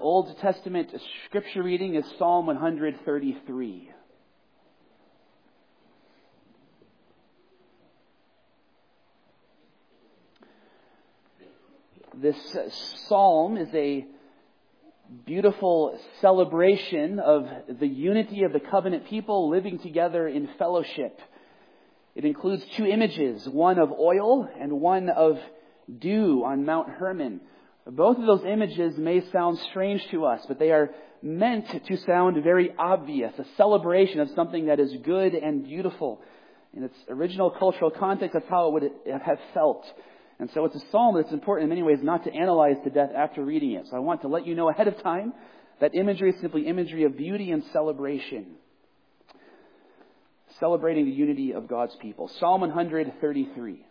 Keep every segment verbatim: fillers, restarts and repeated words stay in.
Old Testament scripture reading is Psalm one thirty-three. This psalm is a beautiful celebration of the unity of the covenant people living together in fellowship. It includes two images, one of oil and one of dew on Mount Hermon. Both of those images may sound strange to us, but they are meant to sound very obvious, a celebration of something that is good and beautiful. In its original cultural context, that's how it would have felt. And so it's a psalm that's important in many ways not to analyze to death after reading it. So I want to let you know ahead of time that imagery is simply imagery of beauty and celebration. Celebrating the unity of God's people. Psalm one thirty-three.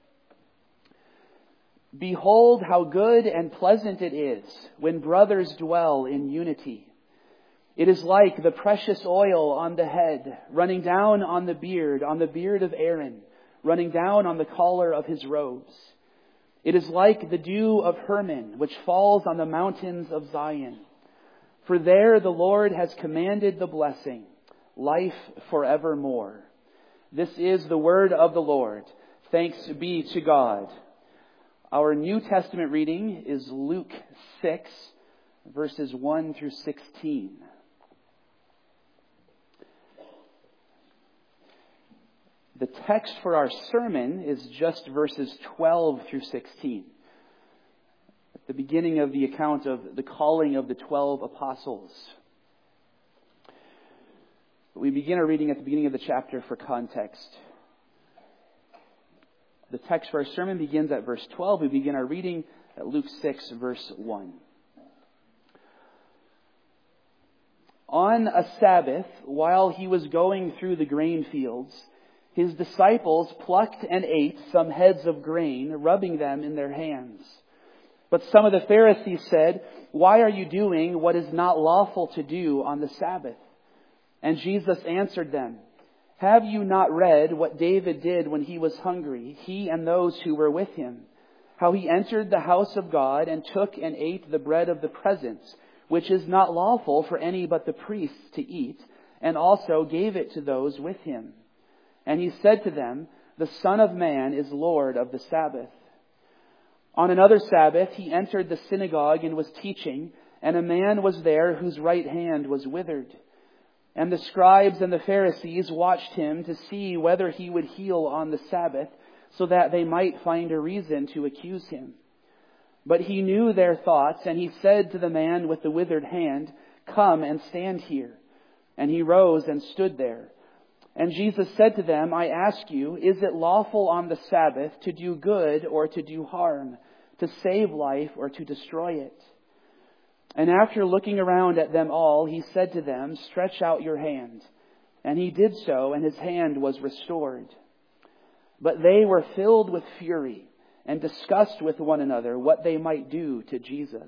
Behold how good and pleasant it is when brothers dwell in unity. It is like the precious oil on the head, running down on the beard, on the beard of Aaron, running down on the collar of his robes. It is like the dew of Hermon, which falls on the mountains of Zion. For there the Lord has commanded the blessing, life forevermore. This is the word of the Lord. Thanks be to God. Our New Testament reading is Luke six, verses one through sixteen. The text for our sermon is just verses twelve through sixteen. At the beginning of the account of the calling of the twelve apostles. We begin our reading at the beginning of the chapter for context. The text for our sermon begins at verse twelve. We begin our reading at Luke six, verse one. On a Sabbath, while he was going through the grain fields, his disciples plucked and ate some heads of grain, rubbing them in their hands. But some of the Pharisees said, "Why are you doing what is not lawful to do on the Sabbath?" And Jesus answered them, "Have you not read what David did when he was hungry, he and those who were with him? How he entered the house of God and took and ate the bread of the presence, which is not lawful for any but the priests to eat, and also gave it to those with him. And he said to them, the Son of Man is Lord of the Sabbath." On another Sabbath, he entered the synagogue and was teaching, and a man was there whose right hand was withered. And the scribes and the Pharisees watched him to see whether he would heal on the Sabbath, so that they might find a reason to accuse him. But he knew their thoughts, and he said to the man with the withered hand, "Come and stand here." And he rose and stood there. And Jesus said to them, "I ask you, is it lawful on the Sabbath to do good or to do harm, to save life or to destroy it?" And after looking around at them all, he said to them, "Stretch out your hand." And he did so, and his hand was restored. But they were filled with fury and discussed with one another what they might do to Jesus.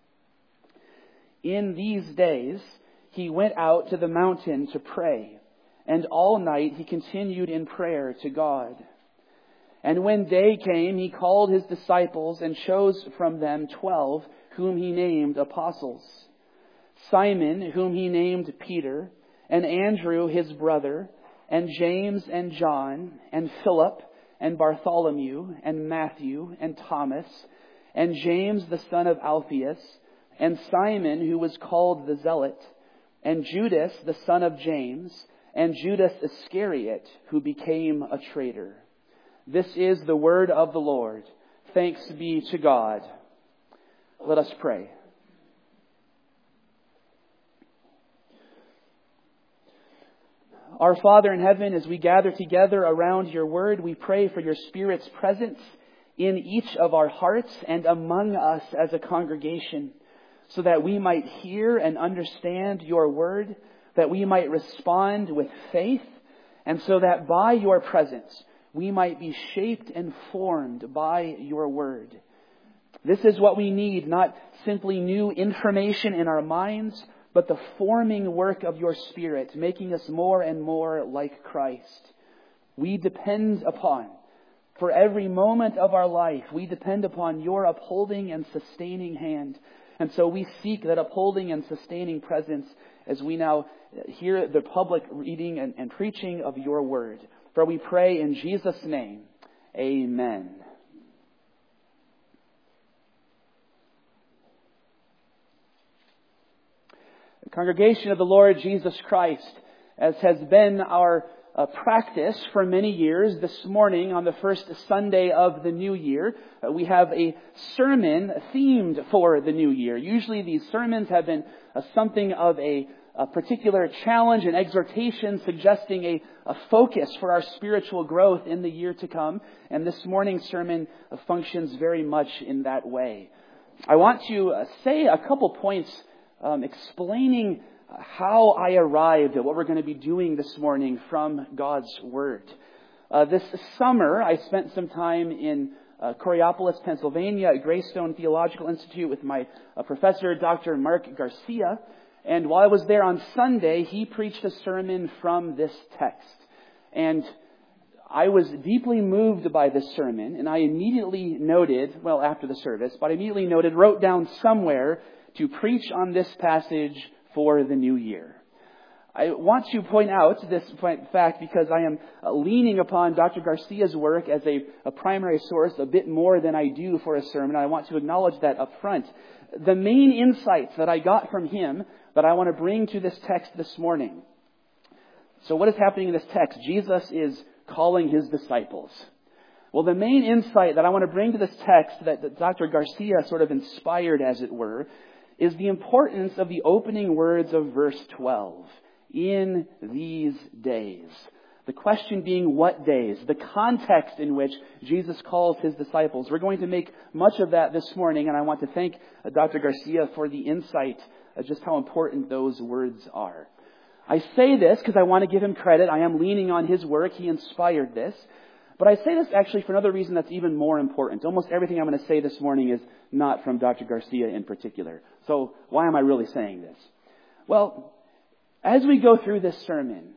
In these days, he went out to the mountain to pray. And all night he continued in prayer to God. And when day came, he called his disciples and chose from them twelve, whom he named apostles. Simon, whom he named Peter, and Andrew his brother, and James and John, and Philip, and Bartholomew, and Matthew, and Thomas, and James the son of Alphaeus, and Simon, who was called the Zealot, and Judas the son of James, and Judas Iscariot, who became a traitor. This is the word of the Lord. Thanks be to God. Let us pray. Our Father in heaven, as we gather together around your word, we pray for your Spirit's presence in each of our hearts and among us as a congregation, so that we might hear and understand your word, that we might respond with faith, and so that by your presence we might be shaped and formed by your word. This is what we need, not simply new information in our minds, but the forming work of your Spirit, making us more and more like Christ. We depend upon, for every moment of our life, we depend upon your upholding and sustaining hand. And so we seek that upholding and sustaining presence as we now hear the public reading and, and preaching of your word. For we pray in Jesus' name, amen. The congregation of the Lord Jesus Christ, as has been our uh, practice for many years, this morning on the first Sunday of the new year, uh, we have a sermon themed for the new year. Usually these sermons have been uh, something of a A particular challenge and exhortation, suggesting a, a focus for our spiritual growth in the year to come. And this morning's sermon functions very much in that way. I want to say a couple points um, explaining how I arrived at what we're going to be doing this morning from God's Word. Uh, this summer, I spent some time in uh, Coraopolis, Pennsylvania, at Greystone Theological Institute with my uh, professor, Doctor Mark Garcia. And while I was there on Sunday, he preached a sermon from this text. And I was deeply moved by this sermon, and I immediately noted, well, after the service, but I immediately noted, wrote down somewhere to preach on this passage for the new year. I want to point out this fact because I am leaning upon Doctor Garcia's work as a, a primary source a bit more than I do for a sermon. I want to acknowledge that up front. The main insights that I got from him that I want to bring to this text this morning. So what is happening in this text? Jesus is calling his disciples. Well, the main insight that I want to bring to this text that, that Doctor Garcia sort of inspired, as it were, is the importance of the opening words of verse twelve. In these days. The question being, what days? The context in which Jesus calls his disciples. We're going to make much of that this morning, and I want to thank Doctor Garcia for the insight of just how important those words are. I say this because I want to give him credit. I am leaning on his work. He inspired this. But I say this actually for another reason that's even more important. Almost everything I'm going to say this morning is not from Doctor Garcia in particular. So why am I really saying this? Well, as we go through this sermon,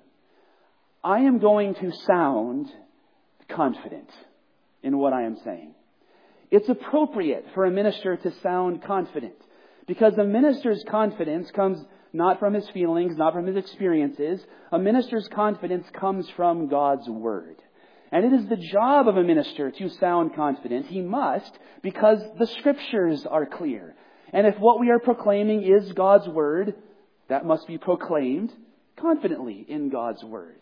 I am going to sound confident in what I am saying. It's appropriate for a minister to sound confident because a minister's confidence comes not from his feelings, not from his experiences. A minister's confidence comes from God's Word. And it is the job of a minister to sound confident. He must, because the Scriptures are clear. And if what we are proclaiming is God's Word, that must be proclaimed confidently in God's Word.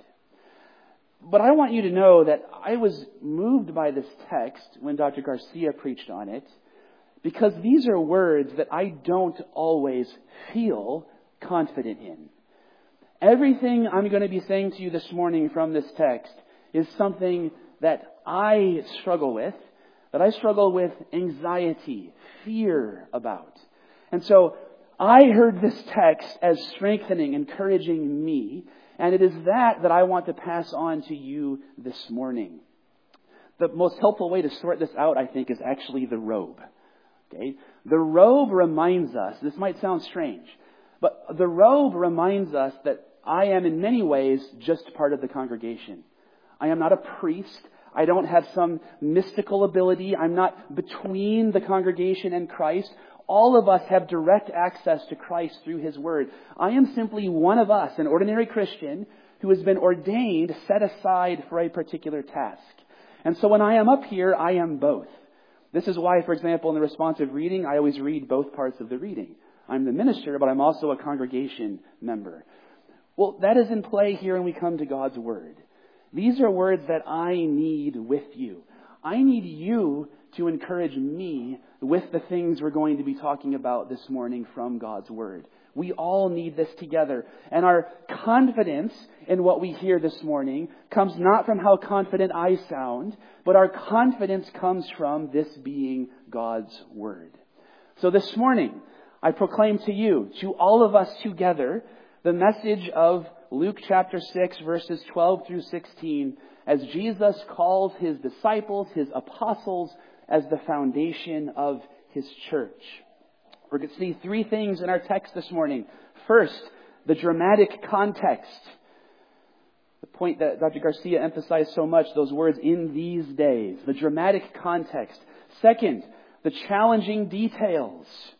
But I want you to know that I was moved by this text when Doctor Garcia preached on it, because these are words that I don't always feel confident in. Everything I'm going to be saying to you this morning from this text is something that I struggle with, that I struggle with anxiety, fear about. And so I heard this text as strengthening, encouraging me, and it is that that I want to pass on to you this morning. The most helpful way to sort this out, I think, is actually the robe. Okay? The robe reminds us, this might sound strange, but the robe reminds us that I am in many ways just part of the congregation. I am not a priest. I don't have some mystical ability. I'm not between the congregation and Christ. All of us have direct access to Christ through His Word. I am simply one of us, an ordinary Christian, who has been ordained, set aside for a particular task. And so when I am up here, I am both. This is why, for example, in the responsive reading, I always read both parts of the reading. I'm the minister, but I'm also a congregation member. Well, that is in play here when we come to God's Word. These are words that I need with you. I need you to encourage me with the things we're going to be talking about this morning from God's Word. We all need this together. And our confidence in what we hear this morning comes not from how confident I sound, but our confidence comes from this being God's Word. So this morning, I proclaim to you, to all of us together, the message of Luke chapter six, verses twelve through sixteen, as Jesus calls His disciples, His apostles, as the foundation of His church. We're going to see three things in our text this morning. First, the dramatic context. The point that Doctor Garcia emphasized so much, those words, in these days. The dramatic context. Second, the challenging details.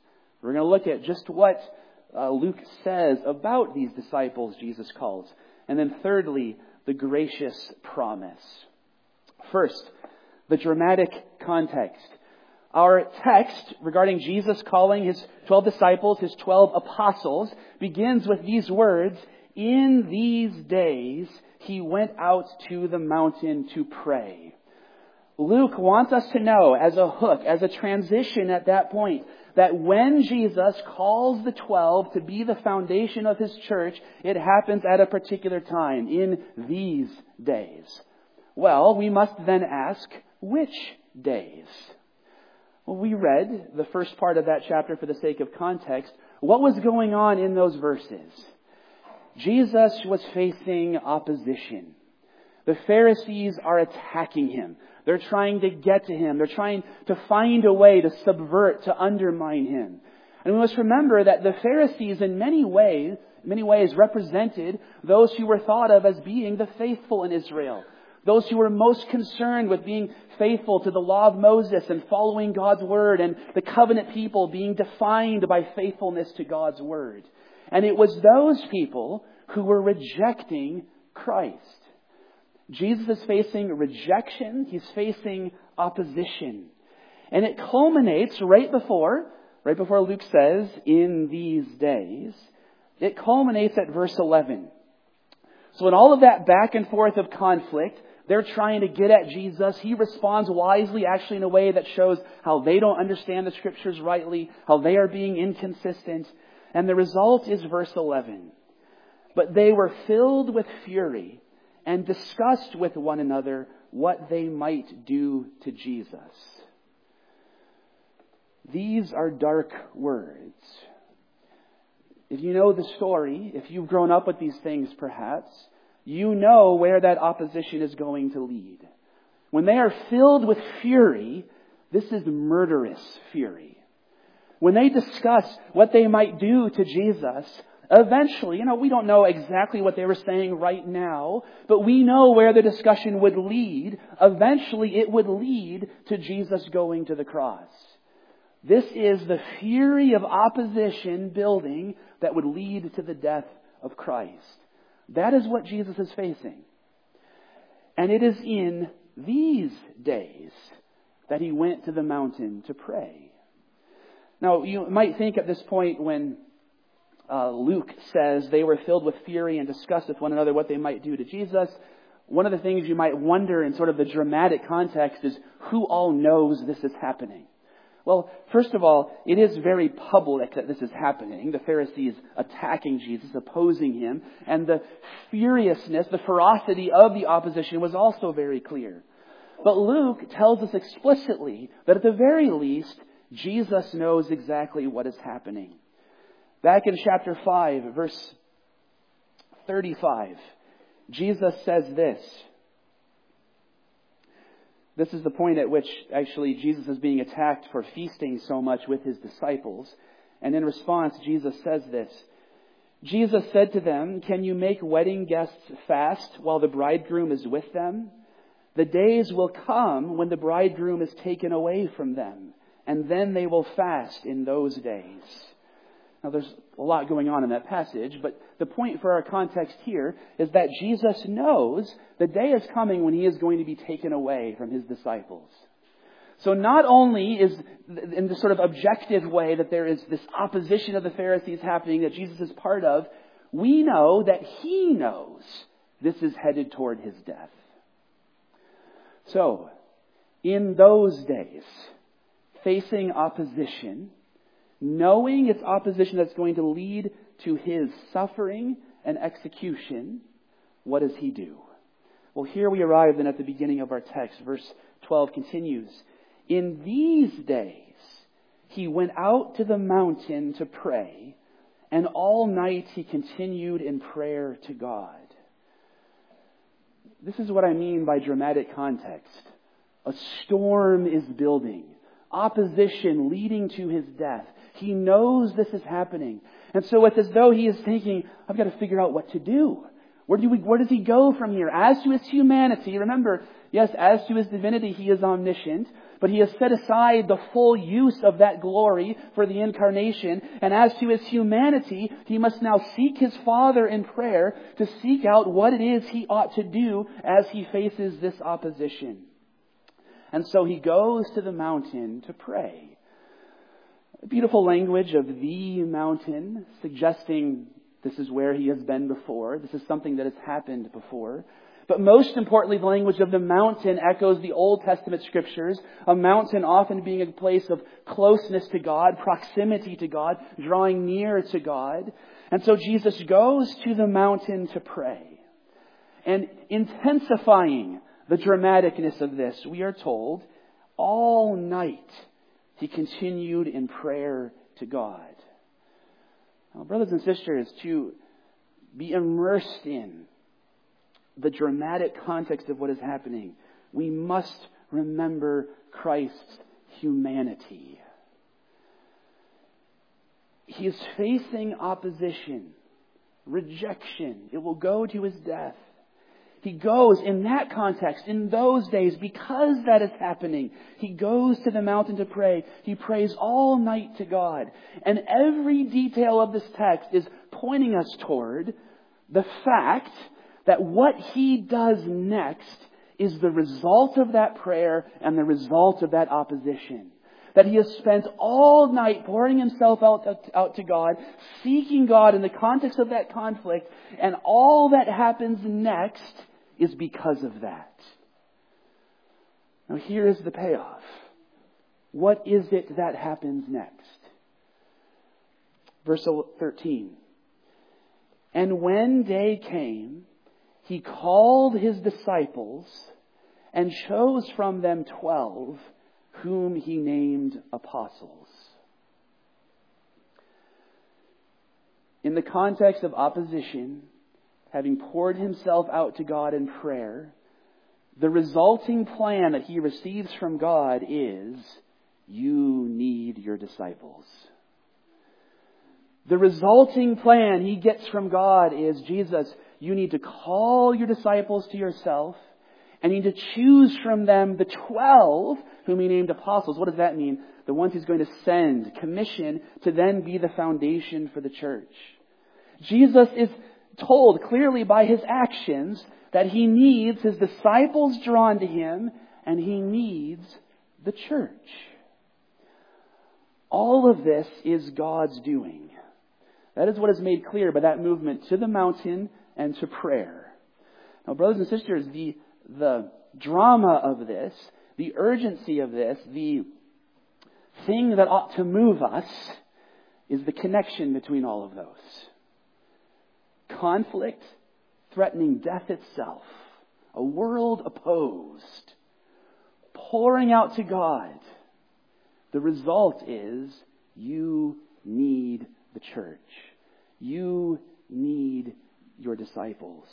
We're going to look at just what uh, Luke says about these disciples Jesus calls. And then thirdly, the gracious promise. First, the dramatic context. Our text regarding Jesus calling his twelve disciples, his twelve apostles, begins with these words, "In these days he went out to the mountain to pray." Luke wants us to know as a hook, as a transition at that point, that when Jesus calls the twelve to be the foundation of his church, it happens at a particular time, in these days. Well, we must then ask, which days? Well, we read the first part of that chapter for the sake of context. What was going on in those verses? Jesus was facing opposition. The Pharisees are attacking him. They're trying to get to him. They're trying to find a way to subvert, to undermine him. And we must remember that the Pharisees in many ways, many ways represented those who were thought of as being the faithful in Israel. Those who were most concerned with being faithful to the law of Moses and following God's word, and the covenant people being defined by faithfulness to God's word. And it was those people who were rejecting Christ. Jesus is facing rejection. He's facing opposition. And it culminates right before, right before Luke says, "in these days," it culminates at verse eleven. So in all of that back and forth of conflict, they're trying to get at Jesus. He responds wisely, actually in a way that shows how they don't understand the Scriptures rightly, how they are being inconsistent. And the result is verse eleven. "But they were filled with fury and discussed with one another what they might do to Jesus." These are dark words. If you know the story, if you've grown up with these things perhaps, you know where that opposition is going to lead. When they are filled with fury, this is murderous fury. When they discuss what they might do to Jesus, eventually, you know, we don't know exactly what they were saying right now, but we know where the discussion would lead. Eventually, it would lead to Jesus going to the cross. This is the fury of opposition building that would lead to the death of Christ. That is what Jesus is facing. And it is in these days that he went to the mountain to pray. Now, you might think at this point when uh, Luke says they were filled with fury and discussed with one another what they might do to Jesus, one of the things you might wonder in sort of the dramatic context is who all knows this is happening. Well, first of all, it is very public that this is happening. The Pharisees attacking Jesus, opposing him. And the furiousness, the ferocity of the opposition was also very clear. But Luke tells us explicitly that at the very least, Jesus knows exactly what is happening. Back in chapter five, verse thirty-five, Jesus says this. This is the point at which actually Jesus is being attacked for feasting so much with his disciples. And in response, Jesus says this. Jesus said to them, "Can you make wedding guests fast while the bridegroom is with them? The days will come when the bridegroom is taken away from them, and then they will fast in those days." Now there's a lot going on in that passage, but the point for our context here is that Jesus knows the day is coming when he is going to be taken away from his disciples. So not only is, in this sort of objective way, that there is this opposition of the Pharisees happening that Jesus is part of, we know that he knows this is headed toward his death. So, in those days, facing opposition, knowing it's opposition that's going to lead to his suffering and execution, what does he do? Well, here we arrive then at the beginning of our text. Verse twelve continues. "In these days, he went out to the mountain to pray, and all night he continued in prayer to God." This is what I mean by dramatic context. A storm is building. Opposition leading to his death. He knows this is happening. And so it's as though he is thinking, I've got to figure out what to do. Where do we, where does he go from here? As to his humanity, remember, yes, as to his divinity, he is omniscient. But he has set aside the full use of that glory for the incarnation. And as to his humanity, he must now seek his Father in prayer to seek out what it is he ought to do as he faces this opposition. And so he goes to the mountain to pray. Beautiful language of the mountain, suggesting this is where he has been before. This is something that has happened before. But most importantly, the language of the mountain echoes the Old Testament scriptures. A mountain often being a place of closeness to God, proximity to God, drawing near to God. And so Jesus goes to the mountain to pray. And intensifying the dramaticness of this, we are told, all night he continued in prayer to God. Now, brothers and sisters, to be immersed in the dramatic context of what is happening, we must remember Christ's humanity. He is facing opposition, rejection. It will go to his death. He goes in that context, in those days, because that is happening. He goes to the mountain to pray. He prays all night to God. And every detail of this text is pointing us toward the fact that what he does next is the result of that prayer and the result of that opposition. That he has spent all night pouring himself out, out to God, seeking God in the context of that conflict, and all that happens next is because of that. Now here is the payoff. What is it that happens next? Verse thirteen. And when day came, he called his disciples and chose from them twelve, whom he named apostles. In the context of opposition, having poured himself out to God in prayer, the resulting plan that he receives from God is, you need your disciples. The resulting plan he gets from God is, Jesus, you need to call your disciples to yourself, and you need to choose from them the twelve whom he named apostles. What does that mean? The ones he's going to send, commission, to then be the foundation for the church. Jesus is told clearly by his actions that he needs his disciples drawn to him, and he needs the church. All of this is God's doing. That is what is made clear by that movement to the mountain and to prayer. Now, brothers and sisters, the, the drama of this, the urgency of this, the thing that ought to move us is the connection between all of those. Conflict threatening death itself. A world opposed. Pouring out to God. The result is you need the church. You need your disciples.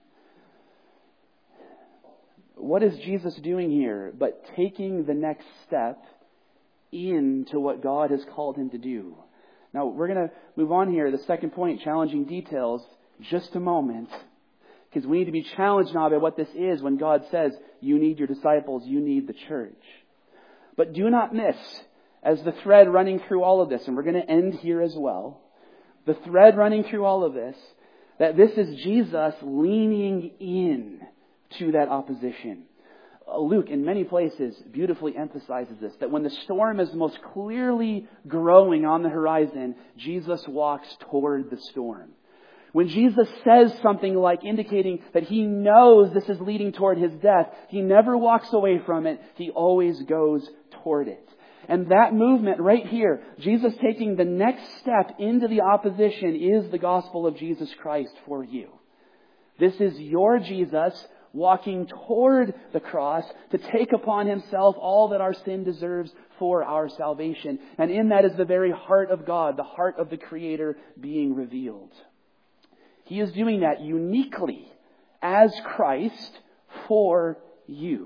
What is Jesus doing here but taking the next step into what God has called him to do? Now, we're going to move on here. The second point, challenging details, just a moment. Because we need to be challenged now by what this is when God says, you need your disciples, you need the church. But do not miss, as the thread running through all of this, and we're going to end here as well, the thread running through all of this, that this is Jesus leaning in to that opposition. Luke, in many places, beautifully emphasizes this, that when the storm is most clearly growing on the horizon, Jesus walks toward the storm. When Jesus says something like indicating that he knows this is leading toward his death, he never walks away from it. He always goes toward it. And that movement right here, Jesus taking the next step into the opposition, is the gospel of Jesus Christ for you. This is your Jesus walking toward the cross to take upon himself all that our sin deserves for our salvation. And in that is the very heart of God, the heart of the Creator being revealed. He is doing that uniquely as Christ for you.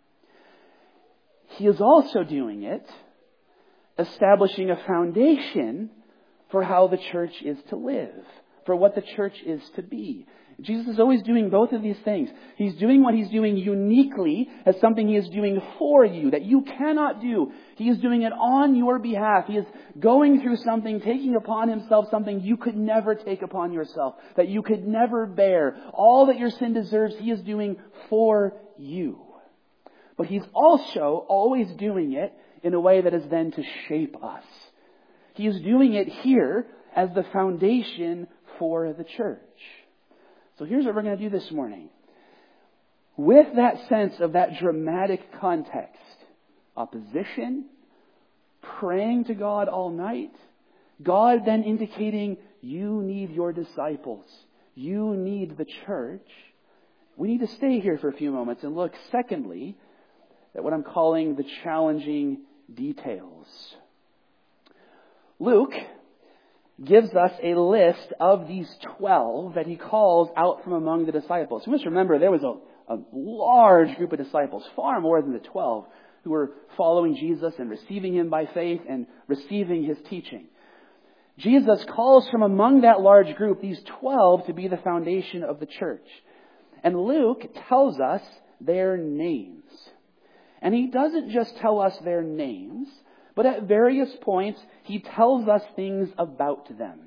He is also doing it, establishing a foundation for how the church is to live. for what the church is to be. Jesus is always doing both of these things. He's doing what he's doing uniquely as something he is doing for you that you cannot do. He is doing it on your behalf. He is going through something, taking upon himself something you could never take upon yourself, that you could never bear. All that your sin deserves, he is doing for you. But he's also always doing it in a way that is then to shape us. He is doing it here as the foundation for the church. So here's what we're going to do this morning. With that sense of that dramatic context, opposition, praying to God all night, God then indicating you need your disciples, you need the church, we need to stay here for a few moments and look, secondly, at what I'm calling the challenging details. Luke gives us a list of these twelve that he calls out from among the disciples. You must remember there was a, a large group of disciples, far more than the twelve, who were following Jesus and receiving him by faith and receiving his teaching. Jesus calls from among that large group these twelve to be the foundation of the church. And Luke tells us their names. And he doesn't just tell us their names, but at various points, he tells us things about them.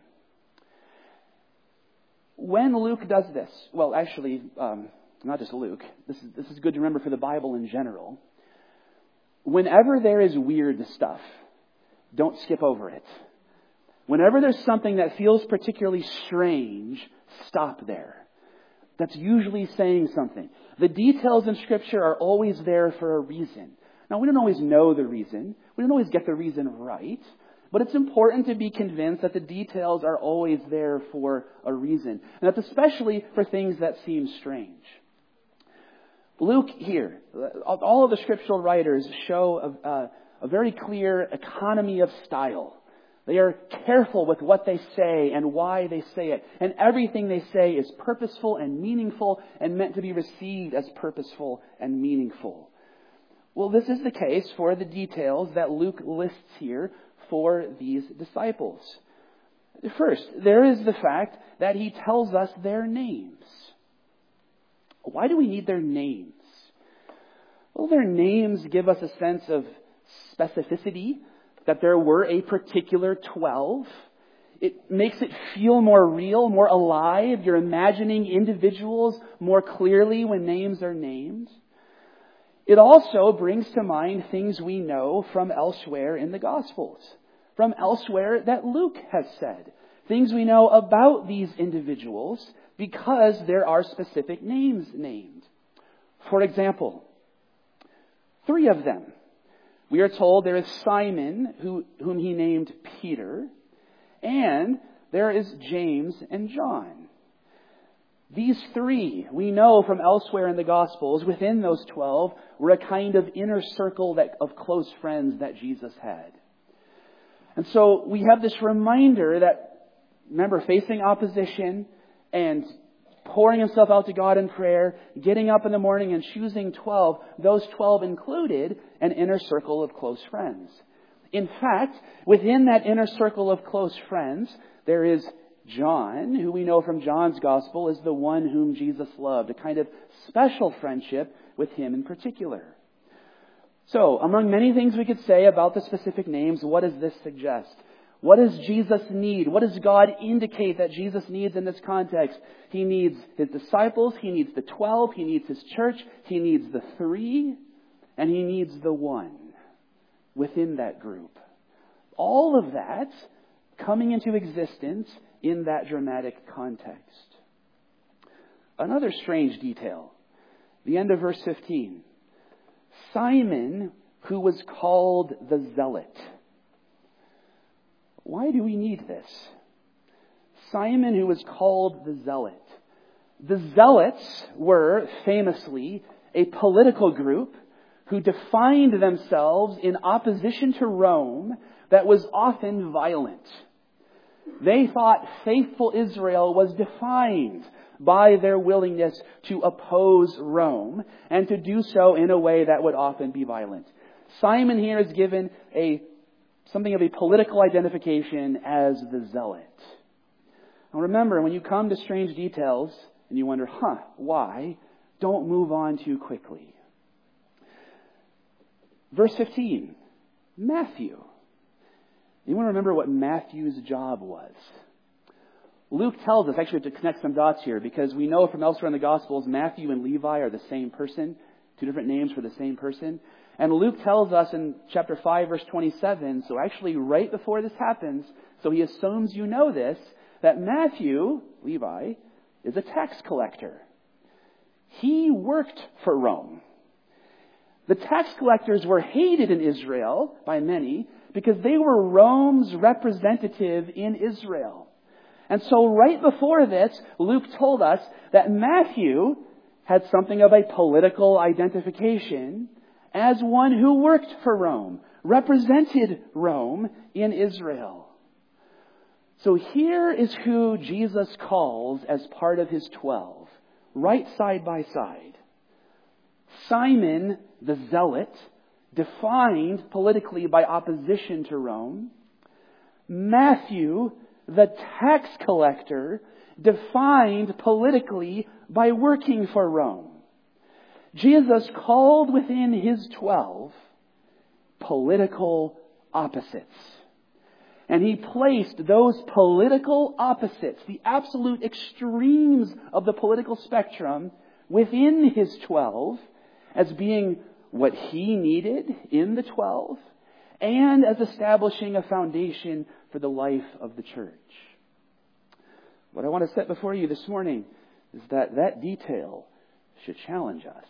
When Luke does this, well, actually, um, not just Luke, this is, this is good to remember for the Bible in general. Whenever there is weird stuff, don't skip over it. Whenever there's something that feels particularly strange, stop there. That's usually saying something. The details in Scripture are always there for a reason. Now, we don't always know the reason. We don't always get the reason right. But it's important to be convinced that the details are always there for a reason. And that's especially for things that seem strange. Luke here, all of the scriptural writers show a, a, a very clear economy of style. They are careful with what they say and why they say it. And everything they say is purposeful and meaningful and meant to be received as purposeful and meaningful. Well, this is the case for the details that Luke lists here for these disciples. First, there is the fact that he tells us their names. Why do we need their names? Well, their names give us a sense of specificity, that there were a particular twelve. It makes it feel more real, more alive. You're imagining individuals more clearly when names are named. It also brings to mind things we know from elsewhere in the Gospels, from elsewhere that Luke has said. Things we know about these individuals because there are specific names named. For example, three of them. We are told there is Simon, who, whom he named Peter, and there is James and John. These three, we know from elsewhere in the Gospels, within those twelve, were a kind of inner circle that, of close friends that Jesus had. And so we have this reminder that, remember, facing opposition and pouring himself out to God in prayer, getting up in the morning and choosing twelve, those twelve included an inner circle of close friends. In fact, within that inner circle of close friends, there is John, who we know from John's Gospel is the one whom Jesus loved, a kind of special friendship with him in particular. So, among many things we could say about the specific names, what does this suggest? What does Jesus need? What does God indicate that Jesus needs in this context? He needs his disciples, he needs the twelve, he needs his church, he needs the three, and he needs the one within that group. All of that coming into existence in that dramatic context. Another strange detail, the end of verse fifteen. Simon, who was called the Zealot. Why do we need this? Simon, who was called the Zealot. The Zealots were famously a political group who defined themselves in opposition to Rome that was often violent. They thought faithful Israel was defined by their willingness to oppose Rome and to do so in a way that would often be violent. Simon here is given a something of a political identification as the Zealot. Now remember, when you come to strange details and you wonder, huh, why? Don't move on too quickly. Verse fifteen, Matthew. Anyone remember what Matthew's job was? Luke tells us, actually we have to connect some dots here, because we know from elsewhere in the Gospels, Matthew and Levi are the same person, two different names for the same person. And Luke tells us in chapter five, verse twenty-seven, so actually right before this happens, so he assumes you know this, that Matthew, Levi, is a tax collector. He worked for Rome. The tax collectors were hated in Israel by many because they were Rome's representative in Israel. And so right before this, Luke told us that Matthew had something of a political identification as one who worked for Rome, represented Rome in Israel. So here is who Jesus calls as part of his twelve, right side by side. Simon the Zealot, defined politically by opposition to Rome. Matthew the tax collector, defined politically by working for Rome. Jesus called within his twelve political opposites. And he placed those political opposites, the absolute extremes of the political spectrum, within his twelve as being what he needed in the twelve and as establishing a foundation for the life of the church. What I want to set before you this morning is that that detail should challenge us.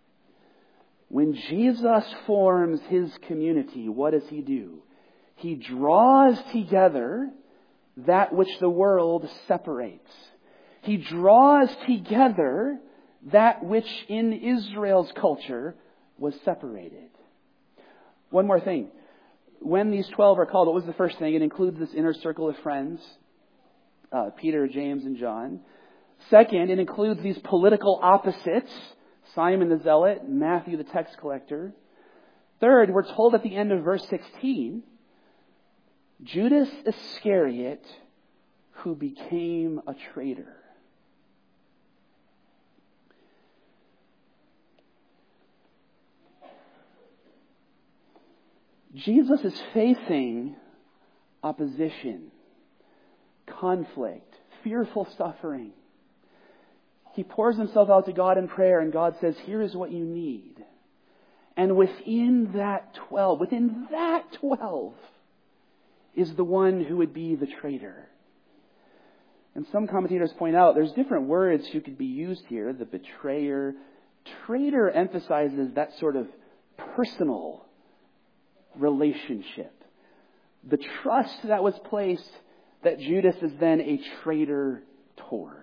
When Jesus forms his community, what does he do? He draws together that which the world separates. He draws together that which in Israel's culture was separated. One more thing. When these twelve are called, what was the first thing? It includes this inner circle of friends, uh, Peter, James, and John. Second, it includes these political opposites, Simon the Zealot, Matthew the tax collector. Third, we're told at the end of verse sixteen, Judas Iscariot, who became a traitor. Jesus is facing opposition, conflict, fearful suffering. He pours himself out to God in prayer, and God says, here is what you need. And within that twelve, within that twelve, is the one who would be the traitor. And some commentators point out there's different words who could be used here. The betrayer. Traitor emphasizes that sort of personal relationship. The trust that was placed that Judas is then a traitor toward.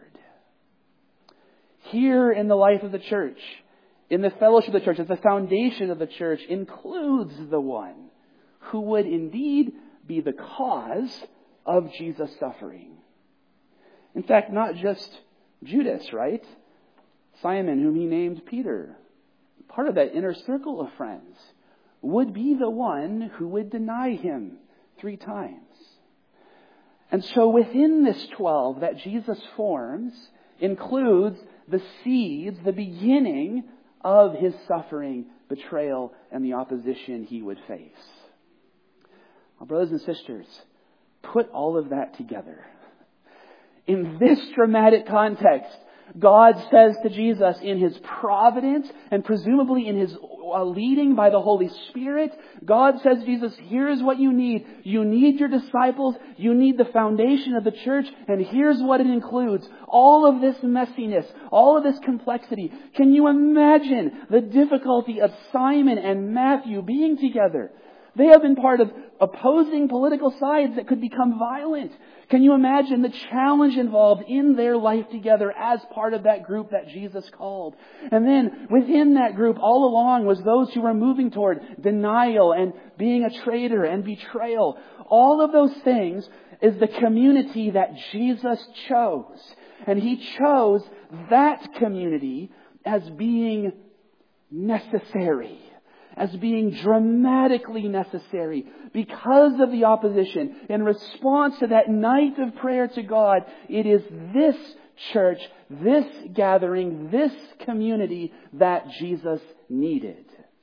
Here in the life of the church, in the fellowship of the church, as the foundation of the church, includes the one who would indeed be the cause of Jesus' suffering. In fact, not just Judas, right? Simon, whom he named Peter, part of that inner circle of friends, would be the one who would deny him three times. And so within this twelve that Jesus forms includes the seeds, the beginning of his suffering, betrayal, and the opposition he would face. Well, brothers and sisters, put all of that together. In this dramatic context, God says to Jesus in his providence and presumably in his leading by the Holy Spirit, God says to Jesus, here's what you need. You need your disciples. You need the foundation of the church. And here's what it includes. All of this messiness, all of this complexity. Can you imagine the difficulty of Simon and Matthew being together? They have been part of opposing political sides that could become violent. Can you imagine the challenge involved in their life together as part of that group that Jesus called? And then within that group all along was those who were moving toward denial and being a traitor and betrayal. All of those things is the community that Jesus chose. And he chose that community as being necessary, as being dramatically necessary because of the opposition. In response to that night of prayer to God, it is this church, this gathering, this community that Jesus needed.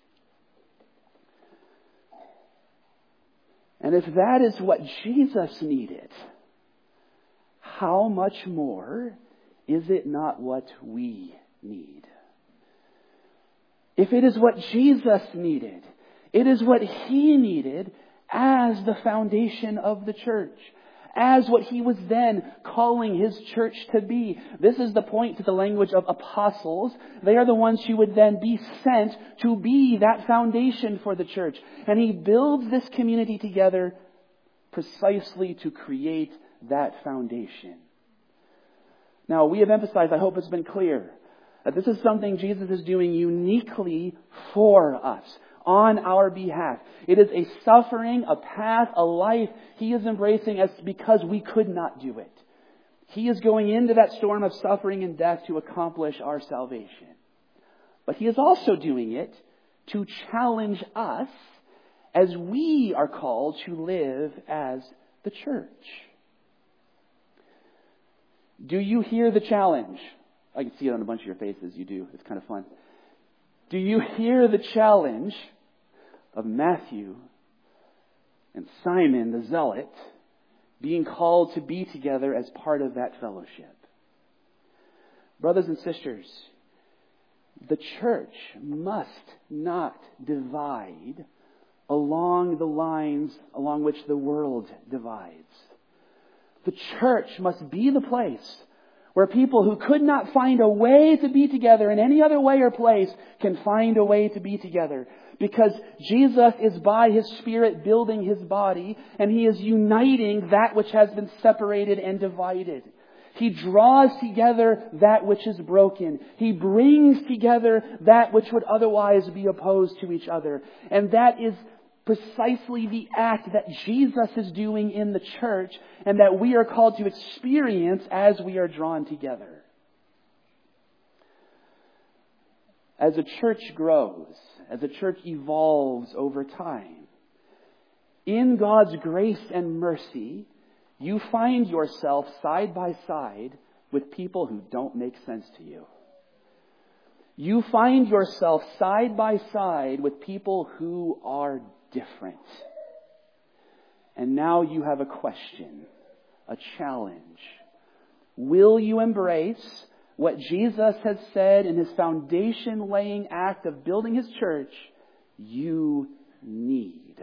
And if that is what Jesus needed, how much more is it not what we need? If it is what Jesus needed, it is what He needed as the foundation of the church, as what He was then calling His church to be. This is the point to the language of apostles. They are the ones who would then be sent to be that foundation for the church. And He builds this community together precisely to create that foundation. Now, we have emphasized, I hope it's been clear, that this is something Jesus is doing uniquely for us, on our behalf. It is a suffering, a path, a life He is embracing as because we could not do it. He is going into that storm of suffering and death to accomplish our salvation. But He is also doing it to challenge us as we are called to live as the church. Do you hear the challenge? I can see it on a bunch of your faces. You do. It's kind of fun. Do you hear the challenge of Matthew and Simon the Zealot being called to be together as part of that fellowship? Brothers and sisters, the church must not divide along the lines along which the world divides. The church must be the place where people who could not find a way to be together in any other way or place can find a way to be together. Because Jesus is by His Spirit building His body, and He is uniting that which has been separated and divided. He draws together that which is broken. He brings together that which would otherwise be opposed to each other. And that is precisely the act that Jesus is doing in the church and that we are called to experience as we are drawn together. As a church grows, as a church evolves over time, in God's grace and mercy, you find yourself side by side with people who don't make sense to you. You find yourself side by side with people who are different. And now you have a question, a challenge. Will you embrace what Jesus has said in His foundation-laying act of building His church? You need.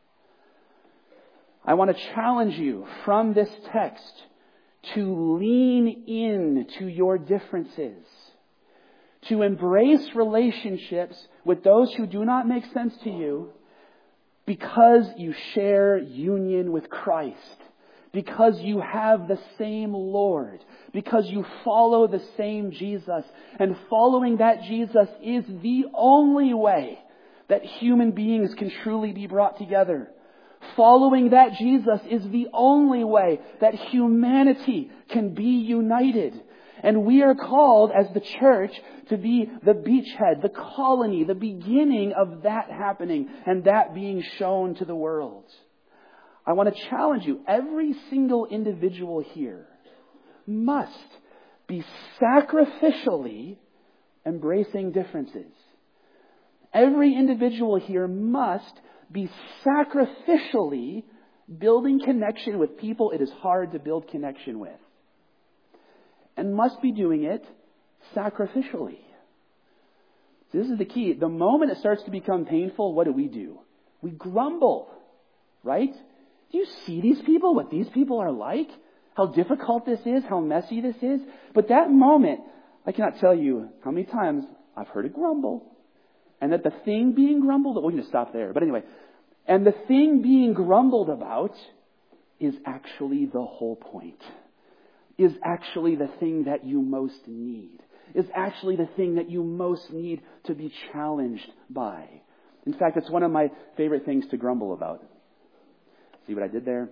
I want to challenge you from this text to lean into your differences, to embrace relationships with those who do not make sense to you, because you share union with Christ, because you have the same Lord, because you follow the same Jesus. And following that Jesus is the only way that human beings can truly be brought together. Following that Jesus is the only way that humanity can be united. And we are called as the church to be the beachhead, the colony, the beginning of that happening and that being shown to the world. I want to challenge you. Every single individual here must be sacrificially embracing differences. Every individual here must be sacrificially building connection with people it is hard to build connection with. And must be doing it sacrificially. So this is the key. The moment it starts to become painful, what do we do? We grumble, right? Do you see these people, what these people are like? How difficult this is, how messy this is? But that moment, I cannot tell you how many times I've heard a grumble. And that the thing being grumbled, we're going to stop there. But anyway, and the thing being grumbled about is actually the whole point. Is actually the thing that you most need. Is actually the thing that you most need to be challenged by. In fact, it's one of my favorite things to grumble about. See what I did there?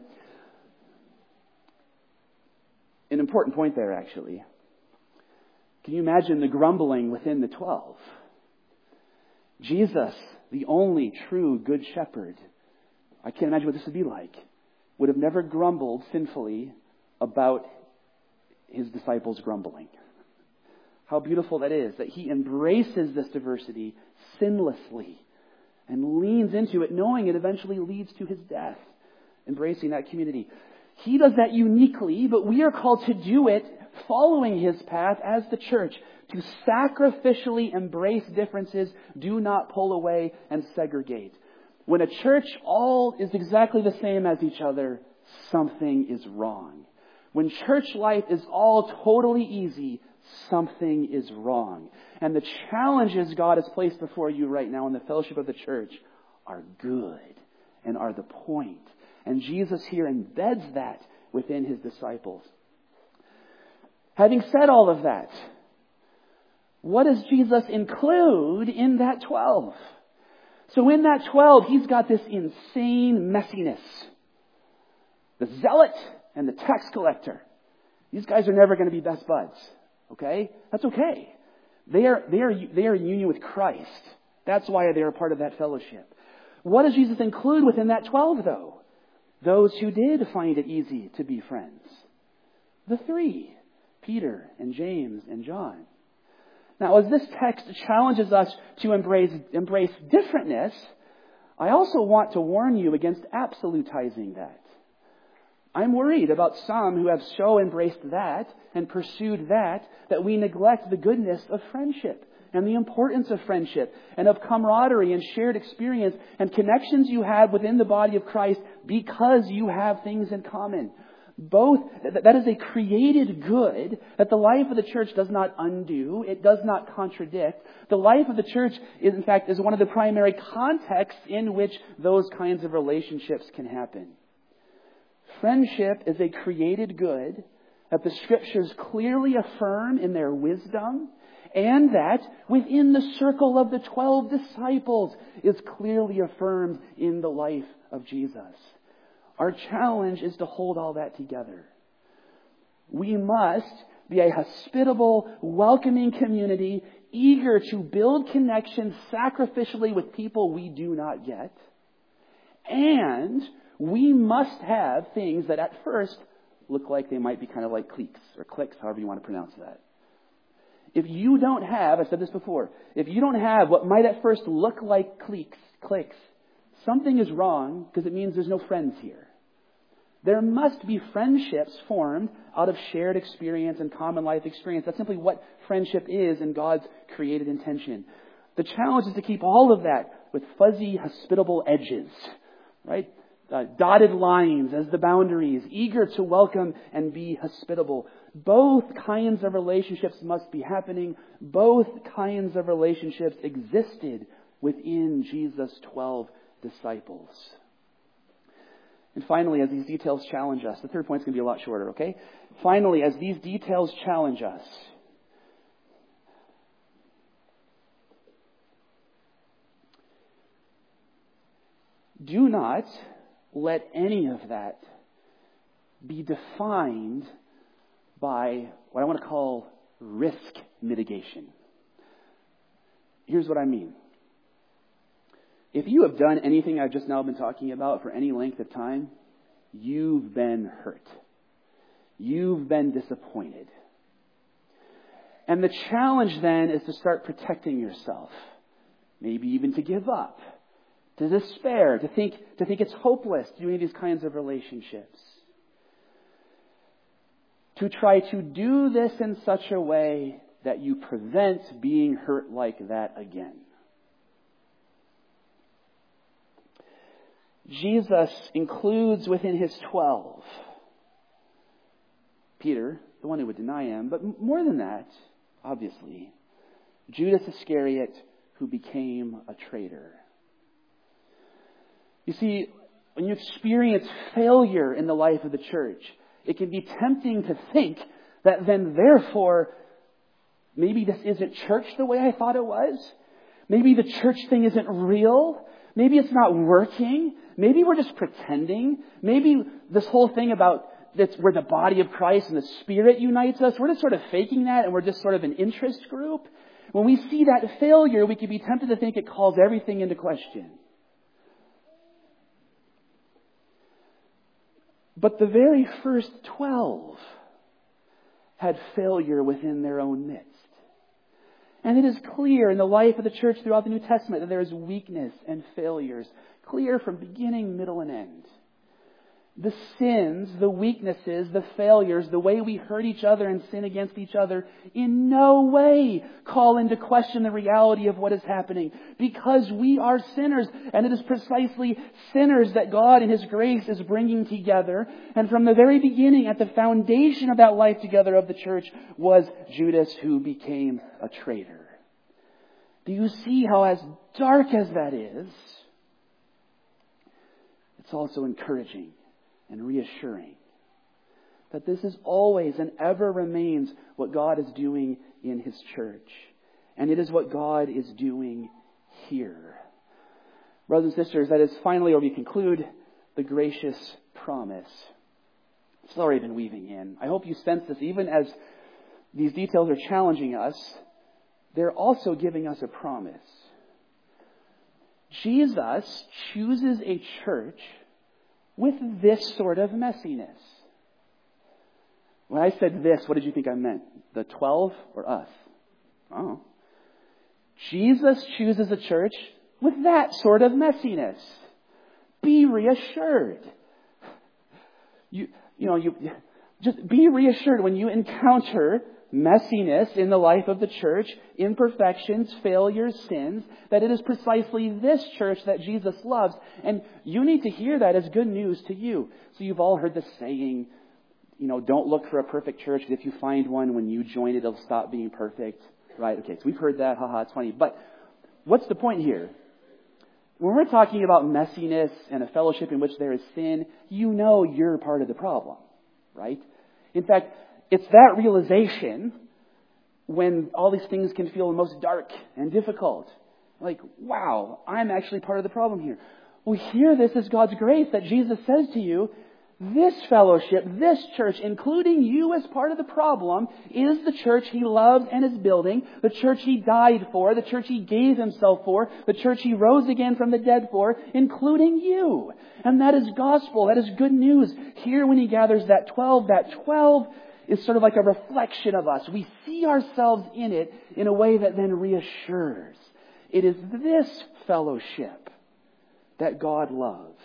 An important point there, actually. Can you imagine the grumbling within the twelve? Jesus the only true good shepherd, I can't imagine what this would be like, would have never grumbled sinfully about his disciples grumbling. How beautiful that is, that he embraces this diversity sinlessly and leans into it, knowing it eventually leads to his death, embracing that community. He does that uniquely, but we are called to do it following his path as the church, to sacrificially embrace differences, do not pull away and segregate. When a church all is exactly the same as each other, something is wrong. When church life is all totally easy, something is wrong. And the challenges God has placed before you right now in the fellowship of the church are good and are the point. And Jesus here embeds that within his disciples. Having said all of that, what does Jesus include in that twelve? So in that twelve, he's got this insane messiness. The zealot and the tax collector. These guys are never going to be best buds. Okay? That's okay. They are, they are, they are in union with Christ. That's why they are part of that fellowship. What does Jesus include within that twelve, though? Those who did find it easy to be friends. The three. Peter and James and John. Now, as this text challenges us to embrace, embrace differentness, I also want to warn you against absolutizing that. I'm worried about some who have so embraced that and pursued that, that we neglect the goodness of friendship and the importance of friendship and of camaraderie and shared experience and connections you have within the body of Christ because you have things in common. Both, that is a created good that the life of the church does not undo. It does not contradict. The life of the church is, in fact, is one of the primary contexts in which those kinds of relationships can happen. Friendship is a created good that the Scriptures clearly affirm in their wisdom, and that within the circle of the twelve disciples is clearly affirmed in the life of Jesus. Our challenge is to hold all that together. We must be a hospitable, welcoming community, eager to build connections sacrificially with people we do not get. And we must have things that at first look like they might be kind of like cliques or cliques, however you want to pronounce that. If you don't have, I said this before, if you don't have what might at first look like cliques, cliques, something is wrong because it means there's no friends here. There must be friendships formed out of shared experience and common life experience. That's simply what friendship is in God's created intention. The challenge is to keep all of that with fuzzy, hospitable edges, right? Uh, dotted lines as the boundaries, eager to welcome and be hospitable. Both kinds of relationships must be happening. Both kinds of relationships existed within Jesus' twelve disciples. And finally, as these details challenge us, the third point is going to be a lot shorter, okay? Finally, as these details challenge us, do not let any of that be defined by what I want to call risk mitigation. Here's what I mean. If you have done anything I've just now been talking about for any length of time, you've been hurt. You've been disappointed. And the challenge then is to start protecting yourself. Maybe even to give up. To despair. To think, to think it's hopeless to do any of these kinds of relationships. To try to do this in such a way that you prevent being hurt like that again. Jesus includes within his twelve Peter, the one who would deny him, but more than that, obviously, Judas Iscariot, who became a traitor. You see, when you experience failure in the life of the church, it can be tempting to think that then therefore, maybe this isn't church the way I thought it was. Maybe the church thing isn't real. Maybe it's not working. Maybe we're just pretending. Maybe this whole thing about that's we're the body of Christ and the Spirit unites us, we're just sort of faking that and we're just sort of an interest group. when we see that failure, we can be tempted to think it calls everything into question. But the very first twelve had failure within their own midst. And it is clear in the life of the church throughout the New Testament that there is weakness and failures, clear from beginning, middle, and end. The sins, the weaknesses, the failures, the way we hurt each other and sin against each other in no way call into question the reality of what is happening, because we are sinners, and it is precisely sinners that God in His grace is bringing together. And from the very beginning, at the foundation of that life together of the church was Judas, who became a traitor. Do you see how, as dark as that is, it's also encouraging and reassuring that this is always and ever remains what God is doing in His church. And it is what God is doing here. Brothers and sisters, that is finally where we conclude the gracious promise. It's already been weaving in. I hope you sense this. Even as these details are challenging us, they're also giving us a promise. Jesus chooses a church with this sort of messiness. When I said this, what did you think I meant? The twelve or us? Oh. Jesus chooses a church with that sort of messiness. Be reassured. You, you know, you just be reassured when you encounter messiness in the life of the church, imperfections, failures, sins, that it is precisely this church that Jesus loves. And you need to hear that as good news to you. So you've all heard the saying, you know, don't look for a perfect church. If you find one, when you join it, it'll stop being perfect. Right? Okay, so we've heard that. Haha, it's funny. But what's the point here? When we're talking about messiness and a fellowship in which there is sin, you know you're part of the problem. Right? In fact, it's that realization when all these things can feel the most dark and difficult. Like, wow, I'm actually part of the problem here. Well, hear this as God's grace that Jesus says to you, this fellowship, this church, including you as part of the problem, is the church He loves and is building, the church He died for, the church He gave Himself for, the church He rose again from the dead for, including you. And that is gospel. That is good news. Here when He gathers that twelve, that twelve is sort of like a reflection of us. We see ourselves in it in a way that then reassures. It is this fellowship that God loves.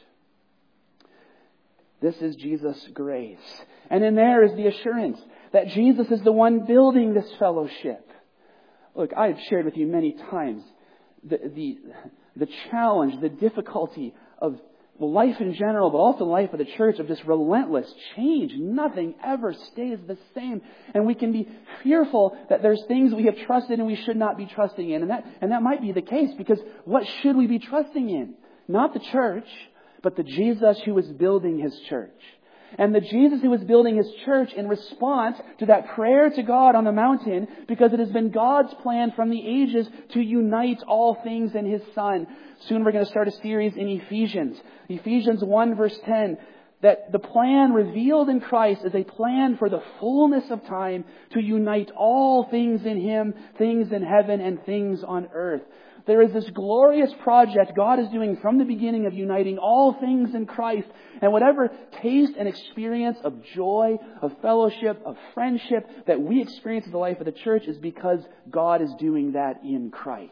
This is Jesus' grace. And in there is the assurance that Jesus is the one building this fellowship. Look, I've shared with you many times the, the, the challenge, the difficulty of life in general, but also life of the church, of this relentless change. Nothing ever stays the same. And we can be fearful that there's things we have trusted and we should not be trusting in. And that, and that might be the case, because what should we be trusting in? Not the church, but the Jesus who is building His church. And the Jesus who is building His church in response to that prayer to God on the mountain, because it has been God's plan from the ages to unite all things in His Son. Soon we're going to start a series in Ephesians. Ephesians one verse ten. That the plan revealed in Christ is a plan for the fullness of time to unite all things in Him, things in heaven and things on earth. There is this glorious project God is doing from the beginning of uniting all things in Christ. And whatever taste and experience of joy, of fellowship, of friendship that we experience in the life of the church is because God is doing that in Christ.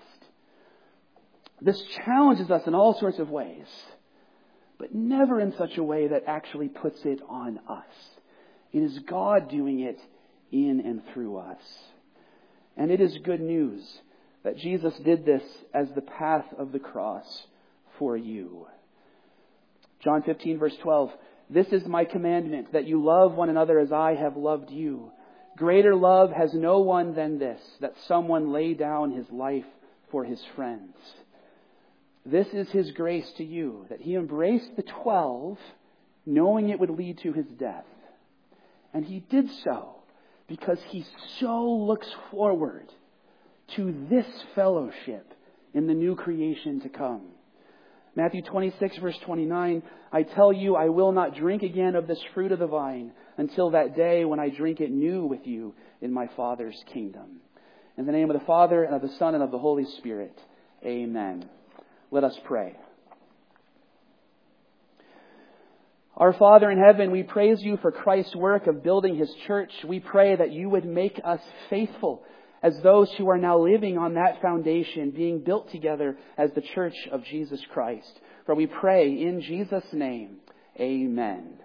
This challenges us in all sorts of ways, but never in such a way that actually puts it on us. It is God doing it in and through us. And it is good news that Jesus did this as the path of the cross for you. John fifteen verse twelve. This is my commandment, that you love one another as I have loved you. Greater love has no one than this, that someone lay down his life for his friends. This is His grace to you, that He embraced the twelve, knowing it would lead to His death. And He did so because He so looks forward to this fellowship in the new creation to come. Matthew twenty-six verse twenty-nine, I tell you, I will not drink again of this fruit of the vine until that day when I drink it new with you in my Father's kingdom. In the name of the Father, and of the Son, and of the Holy Spirit. Amen. Let us pray. Our Father in heaven, we praise you for Christ's work of building his church. We pray that you would make us faithful as those who are now living on that foundation, being built together as the church of Jesus Christ. For we pray in Jesus' name, amen.